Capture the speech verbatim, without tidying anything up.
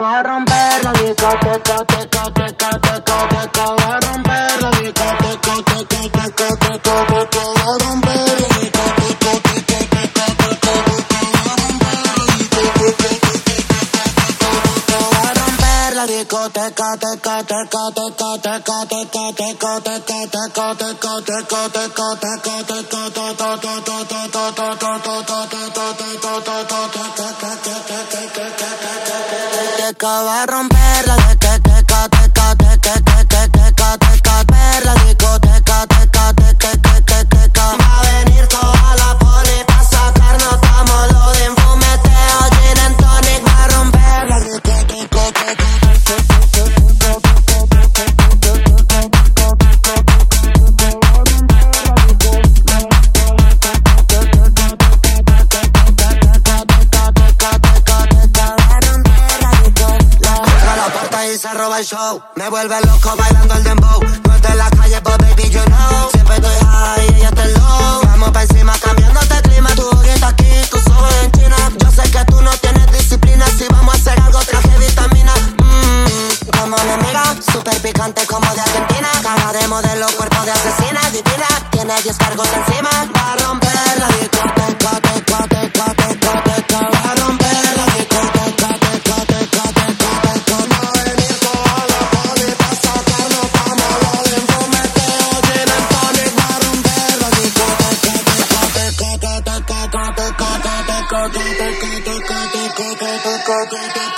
Va a romper la discoteca, teca, teca, teca, teca. Va a romper la discoteca, teca, teca, teca, teca. Va a romper la discoteca, teca, teca, teca, teca. Va a romper la discoteca, teca, teca, teca, teca, teca, teca, teca, teca, teca, teca, teca, teca, teca, teca, teca. Va a romper la discoteca, teca, teca, teca, teca, teca, teca, la discoteca, teca, teca, teca, teca. Va a venir toda la poli pa' sacarnos, estamos lo de un fumeteo, gin and tonic. Va a romper la discoteca, teca. Y se roba el show, me vuelve loco bailando el dembow. No es de la calle, but baby you know. Siempre estoy high y ella está low. Vamos pa' encima cambiándote el clima. Tu boquita aquí, tu sube en China. Yo sé que tú no tienes disciplina. Si vamos a hacer algo, traje vitamina. Mmm, como mi amiga, super picante como de Argentina. Cara de modelo, cuerpo de asesina, divina. Tiene diez cargos encima. Va a romper la discoteca, teca, teca, teca, teca. Va a romper la discoteca, teca, teca, teca, teca. Go, go, go, go, go, go, go, go, go, go, go, go, go, go.